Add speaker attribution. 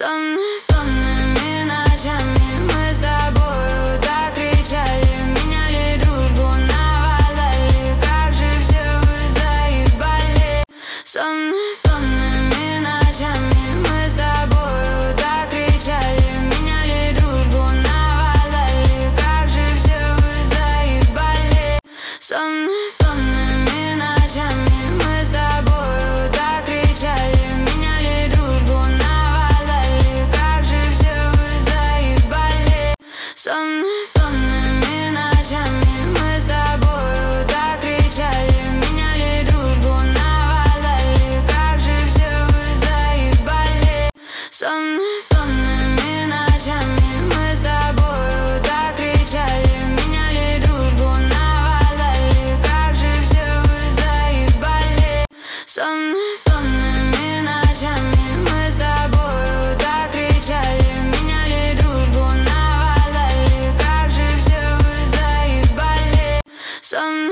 Speaker 1: Сонными ночами мы с тобою так кричали, меняли дружбу на валали. Как же все вы заебали. Сонными ночами мы с тобою так кричали, меняли дружбу на валали. Как же все вы заебали. Сонными ночами мы с тобою так кричали, меняли дружбу на валали. Как же все вы заебали. Сонными ночами мы с тобою так кричали, меняли дружбу на валали. Как же все вы заебали. Сонными ночами мы с тобою так кричали, меняли дружбу на валали. Как же все вы заебали. Сонными ночами мы с тобою так кричали, меняли дружбу на валали. Как же все вы заебали.